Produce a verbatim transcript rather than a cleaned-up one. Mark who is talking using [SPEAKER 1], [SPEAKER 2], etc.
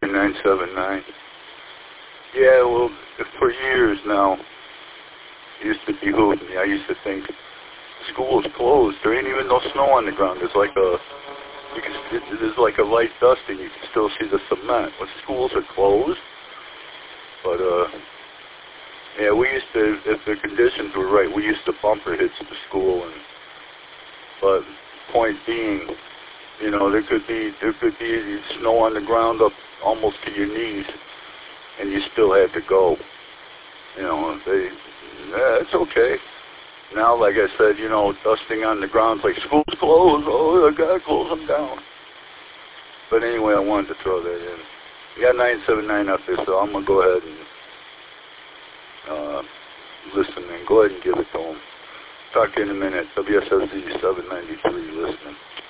[SPEAKER 1] nine seven nine. Yeah, well, for years now, it used to behoove me. I used to think, school's closed. There ain't even no snow on the ground. There's like a, you can, it, there's like a light dusting. You can still see the cement. But schools are closed. But, uh, yeah, we used to, if the conditions were right, we used to bumper hits to school. And, but point being, you know, there could be, there could be snow on the ground up almost to your knees, and you still had to go. You know, they, yeah, it's okay. Now, like I said, you know, dusting on the ground, like, school's closed, oh, I gotta close them down. But anyway, I wanted to throw that in. You got nine seven nine up there, so I'm gonna go ahead and uh, listen and go ahead and give it to them. Talk to you in a minute. W S S Z seven ninety-three, listening.